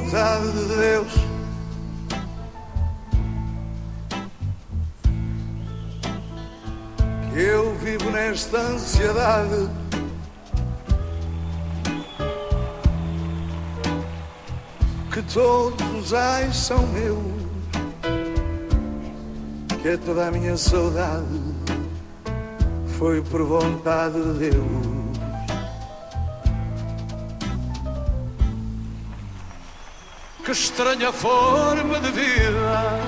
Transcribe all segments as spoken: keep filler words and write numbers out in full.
vontade de Deus. Que eu vivo nesta ansiedade. Que todos os ais são meus. Que é toda a minha saudade foi por vontade de Deus. Que estranha forma de vida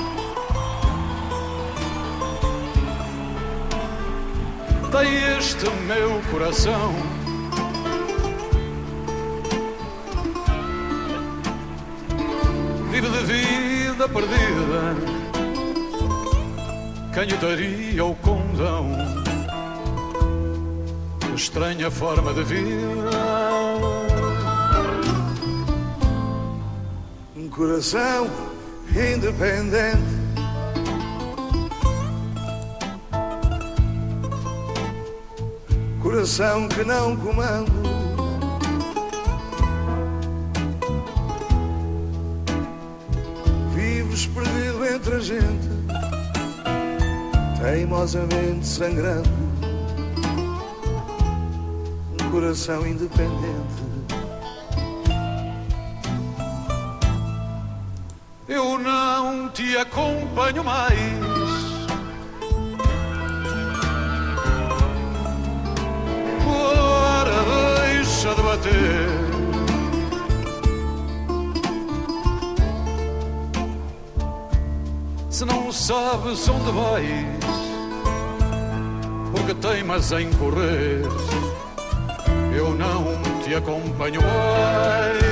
tem este meu coração. Vive de vida perdida, canhotaria ou condão. Que estranha forma de vida. Um coração independente, coração que não comando. Vives perdido entre a gente, teimosamente sangrando. Um coração independente. Eu não te acompanho mais. Ora, deixa de bater. Se não sabes onde vais, porque teimas em correr, eu não te acompanho mais.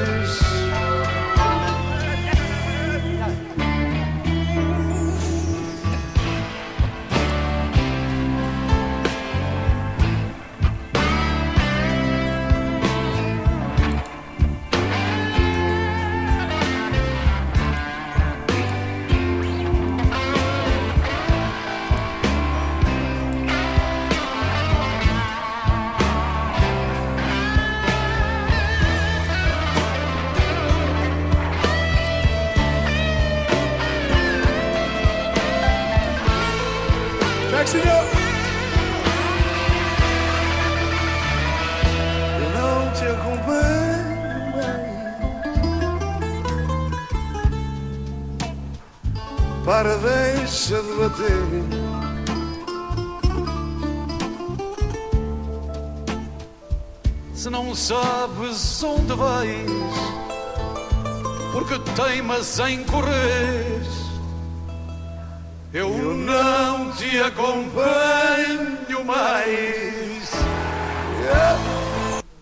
Eu não te acompanho mais. Para, deixa de bater. Se não sabes onde vais, porque teimas em correr, eu não te acompanho mais.